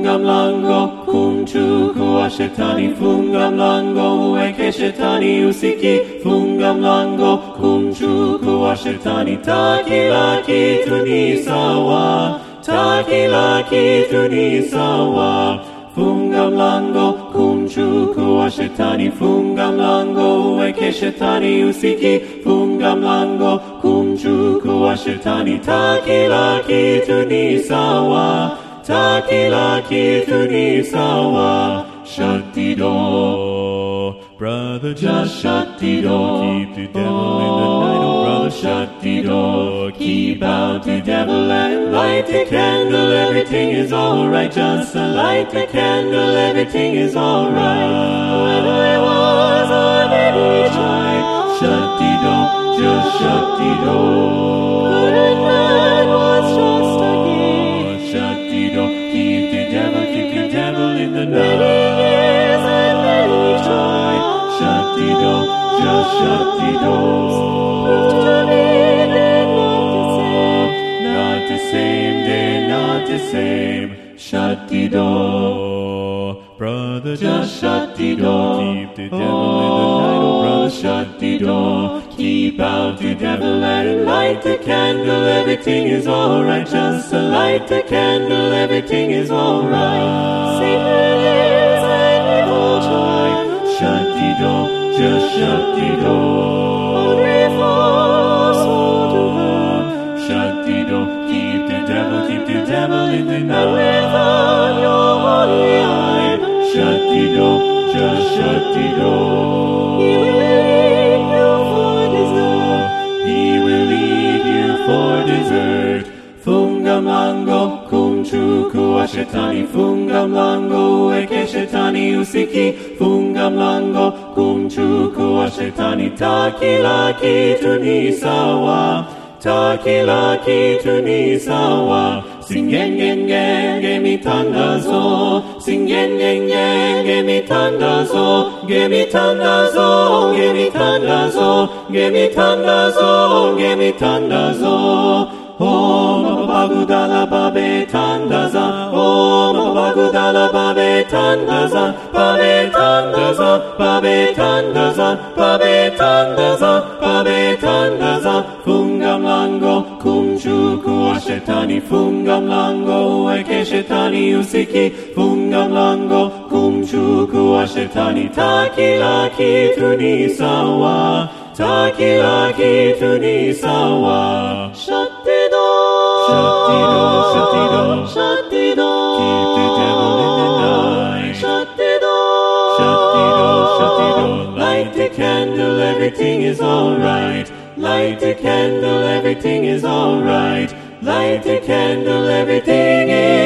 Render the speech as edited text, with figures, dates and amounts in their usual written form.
funga mlango kumchukua shetani, funga mlango uweke shetani usiki, funga mlango kumchukua shetani. Kila kitu ni sawa, kila kitu ni sawa. Funga mlango kumchukua shetani, funga mlango uweke shetani usiki, funga mlango kumchukua shetani. Kila kitu ni sawa, kila kitu ni sawa. Shut the door, brother, just shut the door. Keep the devil in the night, oh brother, shut the door. Keep out the devil and light the candle, everything is alright. Just light the candle, everything is alright. When I was a little child, shut the door, just shut the door. Good man was just a kid. Shut the door, keep the devil in the night. Shut the door, just shut the door. Proved to be they're not the same, they're not the same. Shut the door, brother, just shut the door. Keep the devil in the night, oh brother, shut the door. Keep out the devil and light the candle, everything is alright. Just light the candle, everything is alright. Satan is an evil child. Shut the door, just shut the door. Every force will do her. Shut the door, keep the devil in the night. Without your holy eye, shut the door, just shut the door. He will lead you for desert. He will lead you for desert. Funga mlango kumchukua shetani, funga mlango uweke shetani usiki, funga mlango kumchukua shetani. Kila kitu ni sawa, kila kitu ni sawa. Singenge mitandazo, singenge mitandazo, gemitandazo, gemitandazo, gemitandazo, gemitandazo. Oh, mapapagudala babe tandaza. Oh, mapapagudala babe tandaza. Babe tandaza, babe tandaza, babe tandaza, babe tandaza. Funga mlango kumchukua shetani, funga mlango uweke shetani usiki, funga mlango kumchukua shetani. Kila kitu ni sawa, kila kitu ni sawa. Shut the door, shut the door, shut the door, shut the door. Keep the devil in the night. Shut the door, shut the door, shut the door. Light the candle, everything is alright. Light the candle, everything is alright. Light the candle, everything is